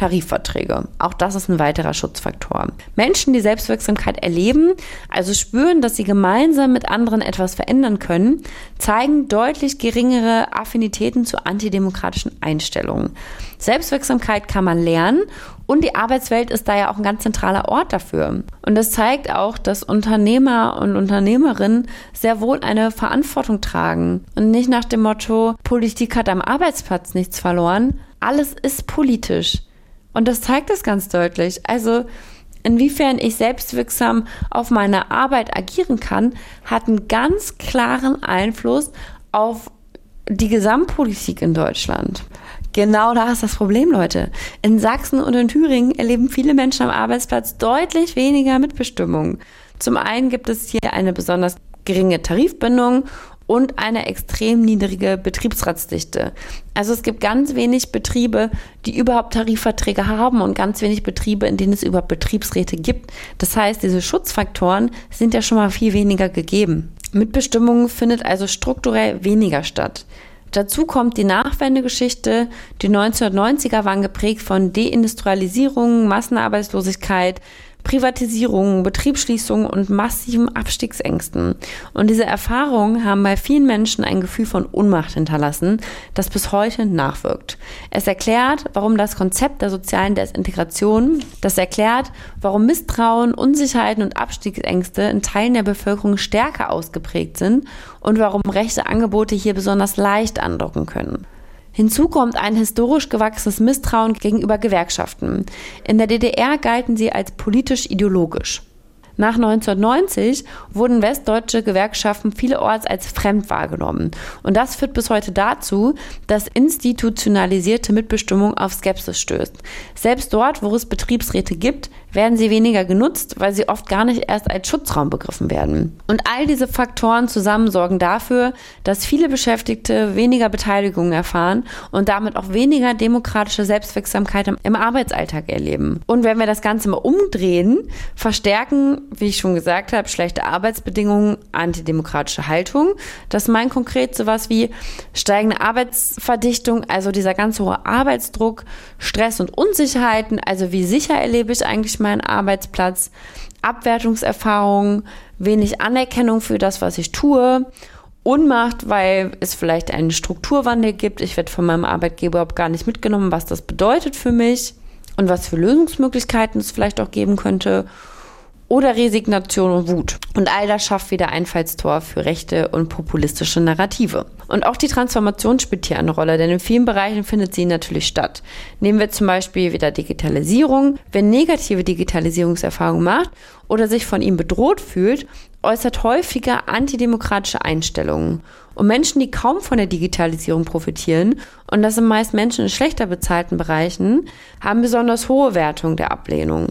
Tarifverträge. Auch das ist ein weiterer Schutzfaktor. Menschen, die Selbstwirksamkeit erleben, also spüren, dass sie gemeinsam mit anderen etwas verändern können, zeigen deutlich geringere Affinitäten zu antidemokratischen Einstellungen. Selbstwirksamkeit kann man lernen und die Arbeitswelt ist da ja auch ein ganz zentraler Ort dafür. Und das zeigt auch, dass Unternehmer und Unternehmerinnen sehr wohl eine Verantwortung tragen und nicht nach dem Motto, Politik hat am Arbeitsplatz nichts verloren. Alles ist politisch. Und das zeigt es ganz deutlich. Also inwiefern ich selbstwirksam auf meine Arbeit agieren kann, hat einen ganz klaren Einfluss auf die Gesamtpolitik in Deutschland. Genau da ist das Problem, Leute. In Sachsen und in Thüringen erleben viele Menschen am Arbeitsplatz deutlich weniger Mitbestimmung. Zum einen gibt es hier eine besonders geringe Tarifbindung und eine extrem niedrige Betriebsratsdichte. Also es gibt ganz wenig Betriebe, die überhaupt Tarifverträge haben und ganz wenig Betriebe, in denen es überhaupt Betriebsräte gibt. Das heißt, diese Schutzfaktoren sind ja schon mal viel weniger gegeben. Mitbestimmung findet also strukturell weniger statt. Dazu kommt die Nachwendegeschichte. Die 1990er waren geprägt von Deindustrialisierung, Massenarbeitslosigkeit, Privatisierung, Betriebsschließung und massiven Abstiegsängsten. Und diese Erfahrungen haben bei vielen Menschen ein Gefühl von Ohnmacht hinterlassen, das bis heute nachwirkt. Es erklärt, warum das Konzept der sozialen Desintegration, das erklärt, warum Misstrauen, Unsicherheiten und Abstiegsängste in Teilen der Bevölkerung stärker ausgeprägt sind und warum rechte Angebote hier besonders leicht andocken können. Hinzu kommt ein historisch gewachsenes Misstrauen gegenüber Gewerkschaften. In der DDR galten sie als politisch-ideologisch. Nach 1990 wurden westdeutsche Gewerkschaften vielerorts als fremd wahrgenommen. Und das führt bis heute dazu, dass institutionalisierte Mitbestimmung auf Skepsis stößt. Selbst dort, wo es Betriebsräte gibt, werden sie weniger genutzt, weil sie oft gar nicht erst als Schutzraum begriffen werden. Und all diese Faktoren zusammen sorgen dafür, dass viele Beschäftigte weniger Beteiligung erfahren und damit auch weniger demokratische Selbstwirksamkeit im Arbeitsalltag erleben. Und wenn wir das Ganze mal umdrehen, verstärken, wie ich schon gesagt habe, schlechte Arbeitsbedingungen, antidemokratische Haltung. Das meint konkret sowas wie steigende Arbeitsverdichtung, also dieser ganz hohe Arbeitsdruck, Stress und Unsicherheiten, also wie sicher erlebe ich eigentlich meinen Arbeitsplatz, Abwertungserfahrungen, wenig Anerkennung für das, was ich tue, Ohnmacht, weil es vielleicht einen Strukturwandel gibt. Ich werde von meinem Arbeitgeber überhaupt gar nicht mitgenommen, was das bedeutet für mich und was für Lösungsmöglichkeiten es vielleicht auch geben könnte. Oder Resignation und Wut. Und all das schafft wieder Einfallstor für rechte und populistische Narrative. Und auch die Transformation spielt hier eine Rolle, denn in vielen Bereichen findet sie natürlich statt. Nehmen wir zum Beispiel wieder Digitalisierung. Wer negative Digitalisierungserfahrungen macht oder sich von ihm bedroht fühlt, äußert häufiger antidemokratische Einstellungen. Und Menschen, die kaum von der Digitalisierung profitieren, und das sind meist Menschen in schlechter bezahlten Bereichen, haben besonders hohe Wertungen der Ablehnung.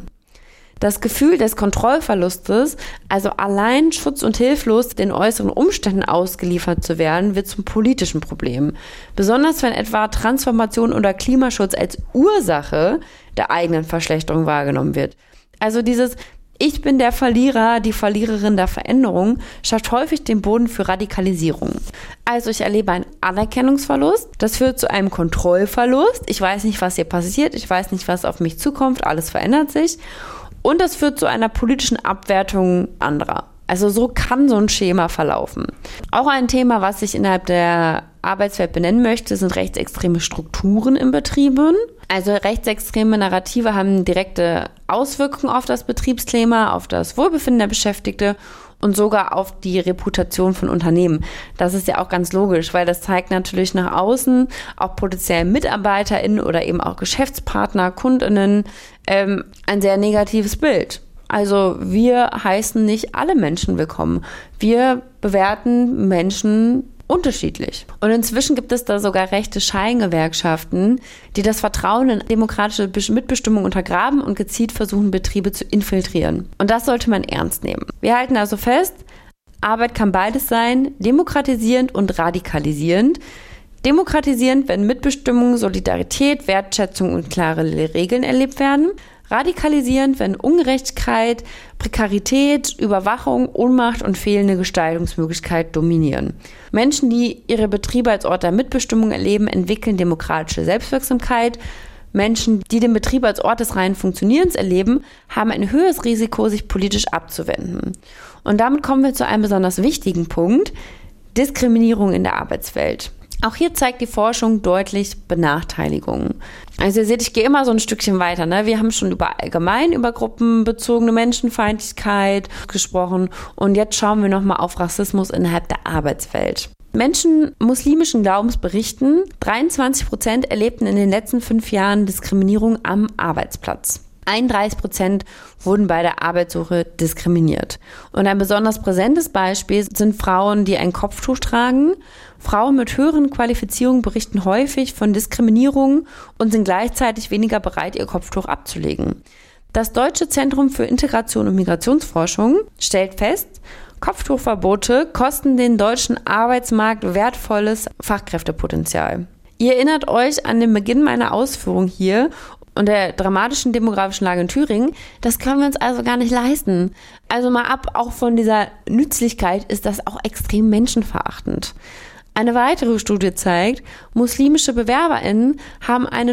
Das Gefühl des Kontrollverlustes, also allein schutz- und hilflos den äußeren Umständen ausgeliefert zu werden, wird zum politischen Problem. Besonders wenn etwa Transformation oder Klimaschutz als Ursache der eigenen Verschlechterung wahrgenommen wird. Also dieses Ich bin der Verlierer, die Verliererin der Veränderung schafft häufig den Boden für Radikalisierung. Also ich erlebe einen Anerkennungsverlust, das führt zu einem Kontrollverlust. Ich weiß nicht, was hier passiert, ich weiß nicht, was auf mich zukommt, alles verändert sich. Und das führt zu einer politischen Abwertung anderer. Also so kann so ein Schema verlaufen. Auch ein Thema, was ich innerhalb der Arbeitswelt benennen möchte, sind rechtsextreme Strukturen in Betrieben. Also rechtsextreme Narrative haben direkte Auswirkungen auf das Betriebsklima, auf das Wohlbefinden der Beschäftigten und sogar auf die Reputation von Unternehmen. Das ist ja auch ganz logisch, weil das zeigt natürlich nach außen auch potenziellen MitarbeiterInnen oder eben auch Geschäftspartner, KundInnen ein sehr negatives Bild. Also wir heißen nicht alle Menschen willkommen. Wir bewerten Menschen unterschiedlich. Und inzwischen gibt es da sogar rechte Scheingewerkschaften, die das Vertrauen in demokratische Mitbestimmung untergraben und gezielt versuchen, Betriebe zu infiltrieren. Und das sollte man ernst nehmen. Wir halten also fest, Arbeit kann beides sein, demokratisierend und radikalisierend. Demokratisierend, wenn Mitbestimmung, Solidarität, Wertschätzung und klare Regeln erlebt werden. Radikalisierend, wenn Ungerechtigkeit, Prekarität, Überwachung, Ohnmacht und fehlende Gestaltungsmöglichkeit dominieren. Menschen, die ihre Betriebe als Ort der Mitbestimmung erleben, entwickeln demokratische Selbstwirksamkeit, Menschen, die den Betrieb als Ort des reinen Funktionierens erleben, haben ein höheres Risiko, sich politisch abzuwenden. Und damit kommen wir zu einem besonders wichtigen Punkt: Diskriminierung in der Arbeitswelt. Auch hier zeigt die Forschung deutlich Benachteiligungen. Also ihr seht, ich gehe immer so ein Stückchen weiter. Ne? Wir haben schon allgemein über gruppenbezogene Menschenfeindlichkeit gesprochen und jetzt schauen wir nochmal auf Rassismus innerhalb der Arbeitswelt. Menschen muslimischen Glaubens berichten, 23% erlebten in den letzten 5 Jahren Diskriminierung am Arbeitsplatz. 31% wurden bei der Arbeitssuche diskriminiert. Und ein besonders präsentes Beispiel sind Frauen, die ein Kopftuch tragen. Frauen mit höheren Qualifizierungen berichten häufig von Diskriminierung und sind gleichzeitig weniger bereit, ihr Kopftuch abzulegen. Das Deutsche Zentrum für Integration und Migrationsforschung stellt fest, Kopftuchverbote kosten den deutschen Arbeitsmarkt wertvolles Fachkräftepotenzial. Ihr erinnert euch an den Beginn meiner Ausführung hier und der dramatischen demografischen Lage in Thüringen. Das können wir uns also gar nicht leisten. Also mal ab, auch von dieser Nützlichkeit ist das auch extrem menschenverachtend. Eine weitere Studie zeigt, muslimische BewerberInnen haben eine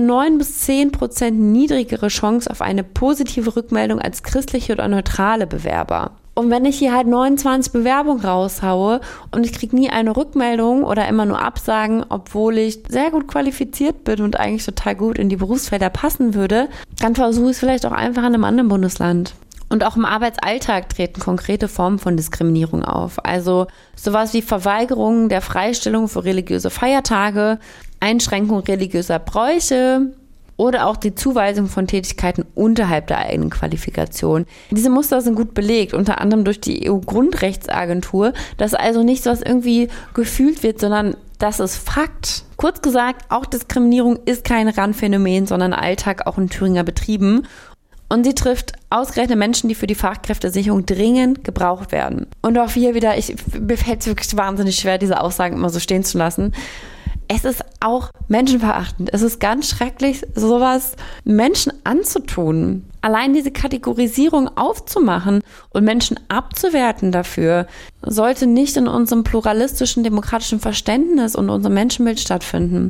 9-10% niedrigere Chance auf eine positive Rückmeldung als christliche oder neutrale Bewerber. Und wenn ich hier halt 29 Bewerbungen raushaue und ich kriege nie eine Rückmeldung oder immer nur Absagen, obwohl ich sehr gut qualifiziert bin und eigentlich total gut in die Berufsfelder passen würde, dann versuche ich es vielleicht auch einfach in einem anderen Bundesland. Und auch im Arbeitsalltag treten konkrete Formen von Diskriminierung auf. Also sowas wie Verweigerung der Freistellung für religiöse Feiertage, Einschränkung religiöser Bräuche oder auch die Zuweisung von Tätigkeiten unterhalb der eigenen Qualifikation. Diese Muster sind gut belegt, unter anderem durch die EU-Grundrechtsagentur. Das ist also nichts, was irgendwie gefühlt wird, sondern das ist Fakt. Kurz gesagt, auch Diskriminierung ist kein Randphänomen, sondern Alltag auch in Thüringer Betrieben. Und sie trifft ausgerechnet Menschen, die für die Fachkräftesicherung dringend gebraucht werden. Und auch hier wieder, mir fällt es wirklich wahnsinnig schwer, diese Aussagen immer so stehen zu lassen. Es ist auch menschenverachtend. Es ist ganz schrecklich, sowas Menschen anzutun. Allein diese Kategorisierung aufzumachen und Menschen abzuwerten dafür, sollte nicht in unserem pluralistischen, demokratischen Verständnis und unserem Menschenbild stattfinden.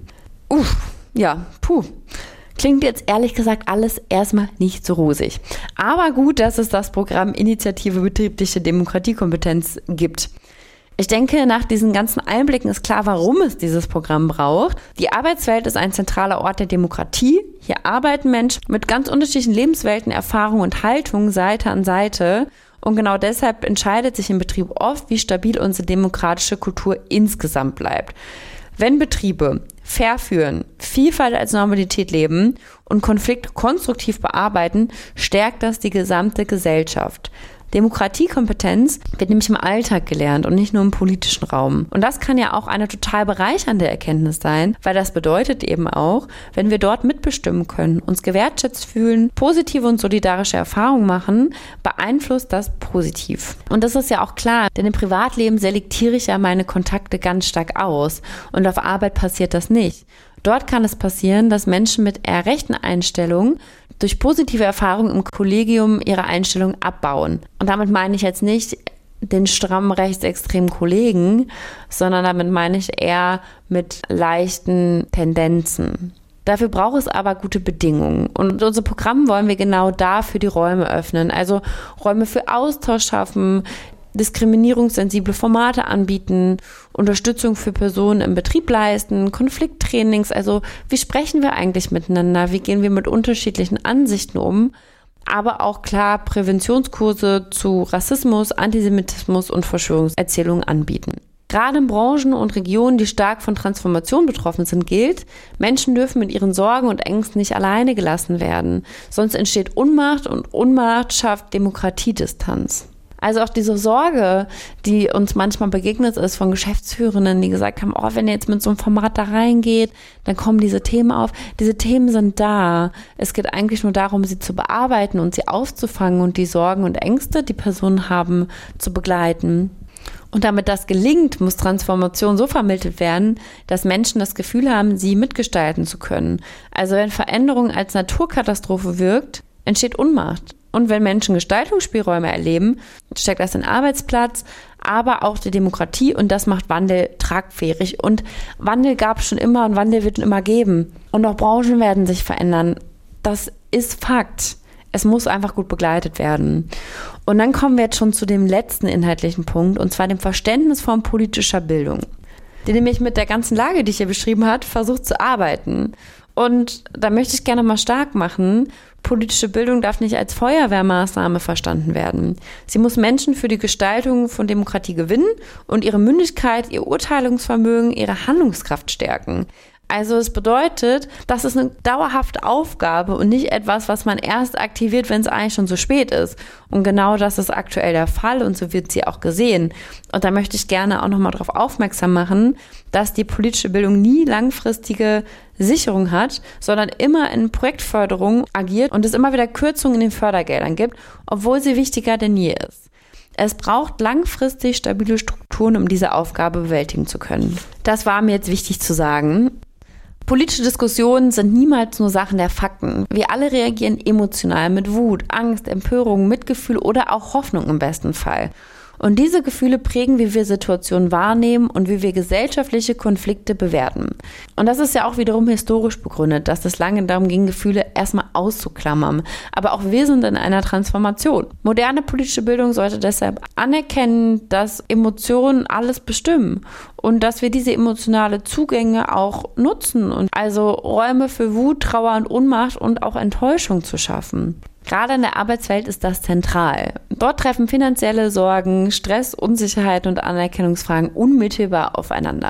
Klingt jetzt ehrlich gesagt alles erstmal nicht so rosig. Aber gut, dass es das Programm Initiative Betriebliche Demokratiekompetenz gibt. Ich denke, nach diesen ganzen Einblicken ist klar, warum es dieses Programm braucht. Die Arbeitswelt ist ein zentraler Ort der Demokratie. Hier arbeiten Menschen mit ganz unterschiedlichen Lebenswelten, Erfahrungen und Haltungen Seite an Seite. Und genau deshalb entscheidet sich im Betrieb oft, wie stabil unsere demokratische Kultur insgesamt bleibt. Wenn Betriebe fair führen, Vielfalt als Normalität leben und Konflikte konstruktiv bearbeiten, stärkt das die gesamte Gesellschaft. Demokratiekompetenz wird nämlich im Alltag gelernt und nicht nur im politischen Raum. Und das kann ja auch eine total bereichernde Erkenntnis sein, weil das bedeutet eben auch, wenn wir dort mitbestimmen können, uns gewertschätzt fühlen, positive und solidarische Erfahrungen machen, beeinflusst das positiv. Und das ist ja auch klar, denn im Privatleben selektiere ich ja meine Kontakte ganz stark aus und auf Arbeit passiert das nicht. Dort kann es passieren, dass Menschen mit eher rechten Einstellungen durch positive Erfahrungen im Kollegium ihre Einstellung abbauen. Und damit meine ich jetzt nicht den stramm rechtsextremen Kollegen, sondern damit meine ich eher mit leichten Tendenzen. Dafür braucht es aber gute Bedingungen. Und mit unserem Programm wollen wir genau dafür die Räume öffnen. Also Räume für Austausch schaffen, diskriminierungssensible Formate anbieten, Unterstützung für Personen im Betrieb leisten, Konflikttrainings, also wie sprechen wir eigentlich miteinander, wie gehen wir mit unterschiedlichen Ansichten um, aber auch klar Präventionskurse zu Rassismus, Antisemitismus und Verschwörungserzählungen anbieten. Gerade in Branchen und Regionen, die stark von Transformation betroffen sind, gilt, Menschen dürfen mit ihren Sorgen und Ängsten nicht alleine gelassen werden, sonst entsteht Unmacht und Unmacht schafft Demokratiedistanz. Also auch diese Sorge, die uns manchmal begegnet ist von Geschäftsführenden, die gesagt haben, wenn ihr jetzt mit so einem Format da reingeht, dann kommen diese Themen auf. Diese Themen sind da. Es geht eigentlich nur darum, sie zu bearbeiten und sie aufzufangen und die Sorgen und Ängste, die Personen haben, zu begleiten. Und damit das gelingt, muss Transformation so vermittelt werden, dass Menschen das Gefühl haben, sie mitgestalten zu können. Also wenn Veränderung als Naturkatastrophe wirkt, entsteht Unmacht. Und wenn Menschen Gestaltungsspielräume erleben, steckt das in Arbeitsplatz, aber auch die Demokratie, und das macht Wandel tragfähig. Und Wandel gab es schon immer und Wandel wird es immer geben. Und auch Branchen werden sich verändern. Das ist Fakt. Es muss einfach gut begleitet werden. Und dann kommen wir jetzt schon zu dem letzten inhaltlichen Punkt, und zwar dem Verständnis von politischer Bildung, die nämlich mit der ganzen Lage, die ich hier beschrieben habe, versucht zu arbeiten. Und da möchte ich gerne mal stark machen, politische Bildung darf nicht als Feuerwehrmaßnahme verstanden werden. Sie muss Menschen für die Gestaltung von Demokratie gewinnen und ihre Mündigkeit, ihr Urteilungsvermögen, ihre Handlungskraft stärken. Also es bedeutet, das ist eine dauerhafte Aufgabe und nicht etwas, was man erst aktiviert, wenn es eigentlich schon so spät ist. Und genau das ist aktuell der Fall und so wird sie auch gesehen. Und da möchte ich gerne auch nochmal darauf aufmerksam machen, dass die politische Bildung nie langfristige Sicherung hat, sondern immer in Projektförderung agiert und es immer wieder Kürzungen in den Fördergeldern gibt, obwohl sie wichtiger denn je ist. Es braucht langfristig stabile Strukturen, um diese Aufgabe bewältigen zu können. Das war mir jetzt wichtig zu sagen. Politische Diskussionen sind niemals nur Sachen der Fakten. Wir alle reagieren emotional mit Wut, Angst, Empörung, Mitgefühl oder auch Hoffnung im besten Fall. Und diese Gefühle prägen, wie wir Situationen wahrnehmen und wie wir gesellschaftliche Konflikte bewerten. Und das ist ja auch wiederum historisch begründet, dass es lange darum ging, Gefühle erstmal auszuklammern. Aber auch wir sind in einer Transformation. Moderne politische Bildung sollte deshalb anerkennen, dass Emotionen alles bestimmen und dass wir diese emotionale Zugänge auch nutzen und also Räume für Wut, Trauer und Ohnmacht und auch Enttäuschung zu schaffen. Gerade in der Arbeitswelt ist das zentral. Dort treffen finanzielle Sorgen, Stress, Unsicherheit und Anerkennungsfragen unmittelbar aufeinander.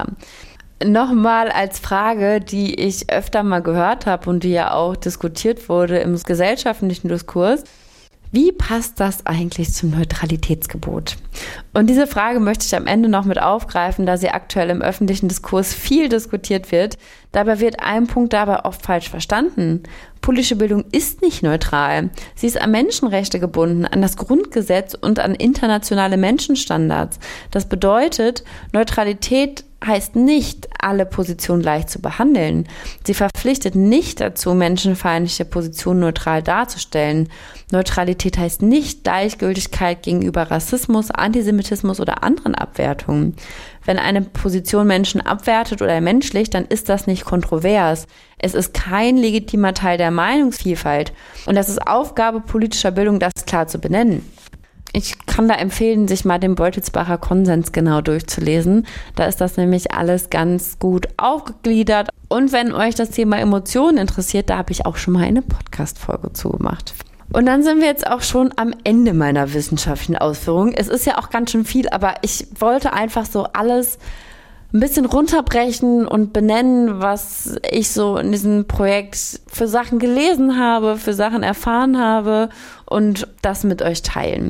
Nochmal als Frage, die ich öfter mal gehört habe und die ja auch diskutiert wurde im gesellschaftlichen Diskurs: Wie passt das eigentlich zum Neutralitätsgebot? Und diese Frage möchte ich am Ende noch mit aufgreifen, da sie aktuell im öffentlichen Diskurs viel diskutiert wird. Dabei wird ein Punkt dabei oft falsch verstanden. Politische Bildung ist nicht neutral. Sie ist an Menschenrechte gebunden, an das Grundgesetz und an internationale Menschenstandards. Das bedeutet, Neutralität heißt nicht, alle Positionen gleich zu behandeln. Sie verpflichtet nicht dazu, menschenfeindliche Positionen neutral darzustellen. Neutralität heißt nicht Gleichgültigkeit gegenüber Rassismus, Antisemitismus oder anderen Abwertungen. Wenn eine Position Menschen abwertet oder menschlicht, dann ist das nicht kontrovers. Es ist kein legitimer Teil der Meinungsvielfalt. Und das ist Aufgabe politischer Bildung, das klar zu benennen. Ich kann da empfehlen, sich mal den Beutelsbacher Konsens genau durchzulesen. Da ist das nämlich alles ganz gut aufgegliedert. Und wenn euch das Thema Emotionen interessiert, da habe ich auch schon mal eine Podcast-Folge zugemacht. Und dann sind wir jetzt auch schon am Ende meiner wissenschaftlichen Ausführungen. Es ist ja auch ganz schön viel, aber ich wollte einfach so alles ein bisschen runterbrechen und benennen, was ich so in diesem Projekt für Sachen gelesen habe, für Sachen erfahren habe und das mit euch teilen.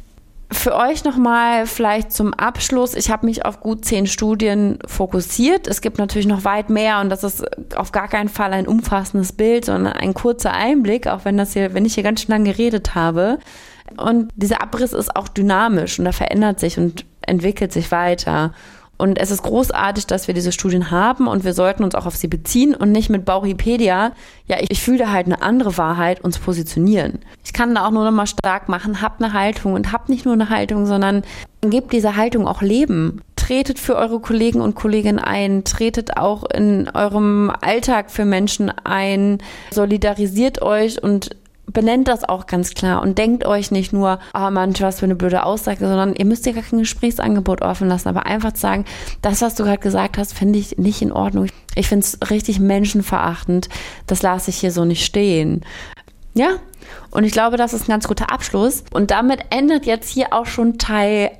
Für euch nochmal vielleicht zum Abschluss: Ich habe mich auf gut 10 Studien fokussiert. Es gibt natürlich noch weit mehr und das ist auf gar keinen Fall ein umfassendes Bild, sondern ein kurzer Einblick, auch wenn ich hier ganz schön lange geredet habe. Und dieser Abriss ist auch dynamisch und er verändert sich und entwickelt sich weiter. Und es ist großartig, dass wir diese Studien haben und wir sollten uns auch auf sie beziehen und nicht mit Bauchipedia, ja, ich fühle halt eine andere Wahrheit, uns positionieren. Ich kann da auch nur noch mal stark machen, habt eine Haltung und habt nicht nur eine Haltung, sondern gebt dieser Haltung auch Leben. Tretet für eure Kollegen und Kolleginnen ein, tretet auch in eurem Alltag für Menschen ein, solidarisiert euch und benennt das auch ganz klar und denkt euch nicht nur, Mensch, was für eine blöde Aussage, sondern ihr müsst ja gar kein Gesprächsangebot offen lassen, aber einfach zu sagen, das, was du gerade gesagt hast, finde ich nicht in Ordnung. Ich finde es richtig menschenverachtend, das lasse ich hier so nicht stehen. Ja, und ich glaube, das ist ein ganz guter Abschluss und damit endet jetzt hier auch schon Teil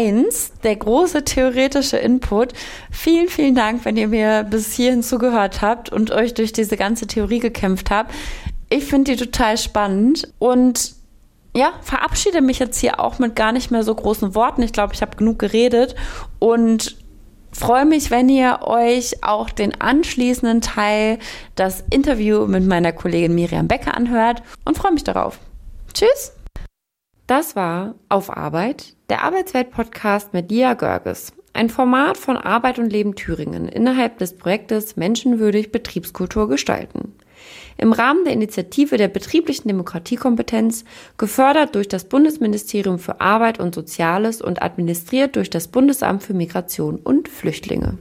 1, der große theoretische Input. Vielen, vielen Dank, wenn ihr mir bis hierhin zugehört habt und euch durch diese ganze Theorie gekämpft habt. Ich finde die total spannend und ja, verabschiede mich jetzt hier auch mit gar nicht mehr so großen Worten. Ich glaube, ich habe genug geredet und freue mich, wenn ihr euch auch den anschließenden Teil, das Interview mit meiner Kollegin Miriam Becker anhört und freue mich darauf. Tschüss! Das war Auf Arbeit, der Arbeitswelt-Podcast mit Lia Görges. Ein Format von Arbeit und Leben Thüringen innerhalb des Projektes Menschenwürdig Betriebskultur gestalten. Im Rahmen der Initiative der betrieblichen Demokratiekompetenz, gefördert durch das Bundesministerium für Arbeit und Soziales und administriert durch das Bundesamt für Migration und Flüchtlinge.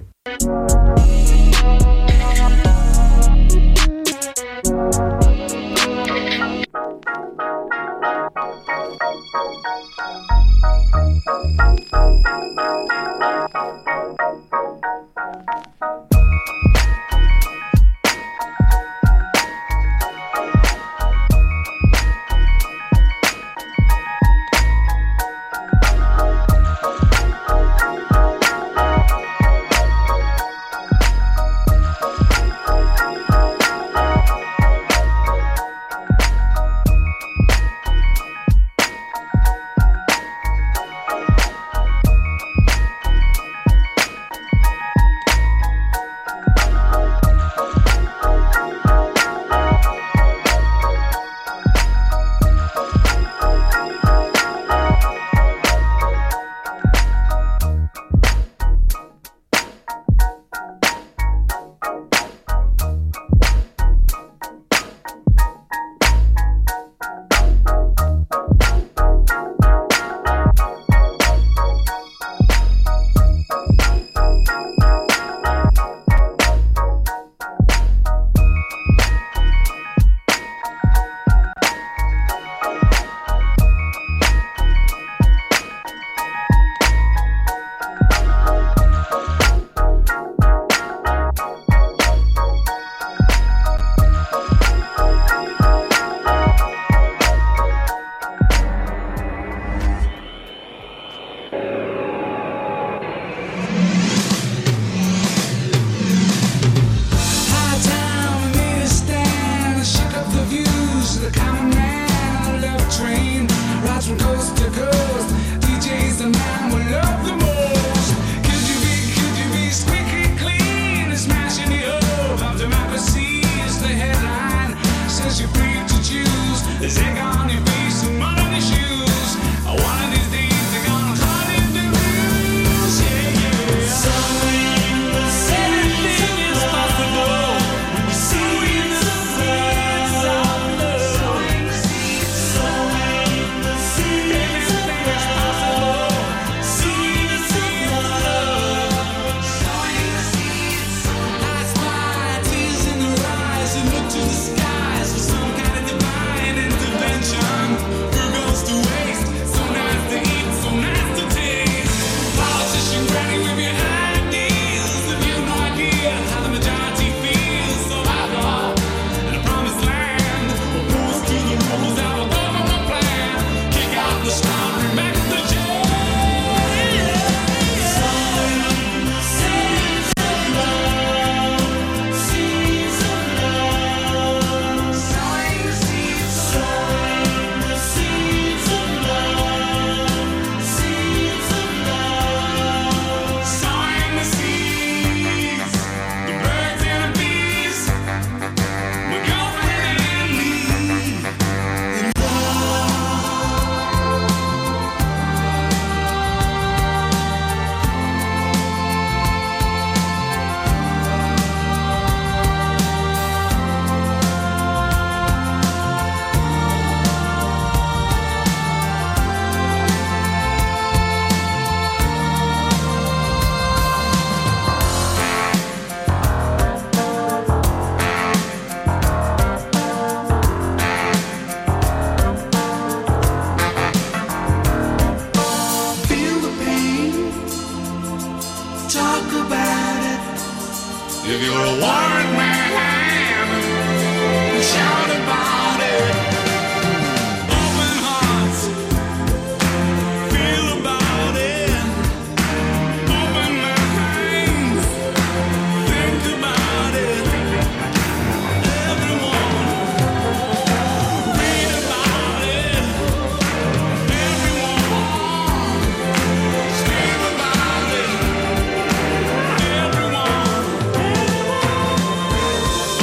If you're a one man, shout about it. Open hearts, feel about it. Open minds, think about it. Everyone, read about it. Everyone, scream about it. Everyone.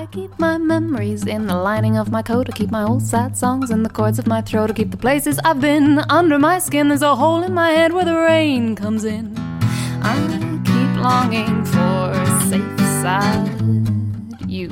keep my memories in the lining of my coat. I keep my old sad songs in the chords of my throat. I keep the places I've been under my skin. There's a hole in my head where the rain comes in. I keep longing for a safe side you.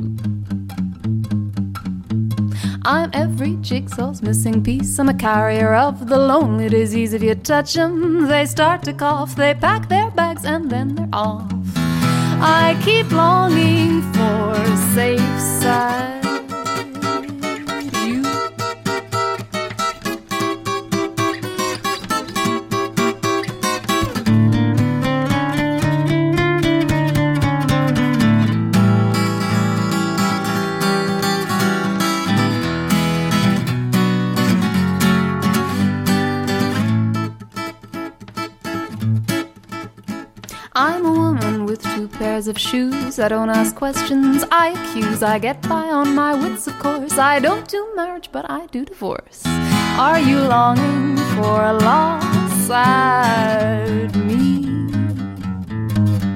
I'm every jigsaw's missing piece. I'm a carrier of the lonely disease. If you touch them, they start to cough. They pack their bags and then they're off. I keep longing for a safe side you. I'm a woman with 2 pairs of shoes. I don't ask questions, I accuse. I get by on my wits, of course. I don't do marriage, but I do divorce. Are you longing for a lost side me?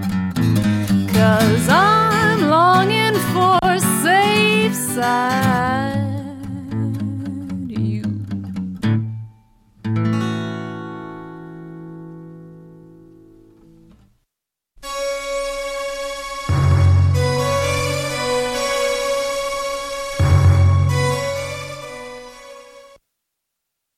'Cause I'm longing for a safe side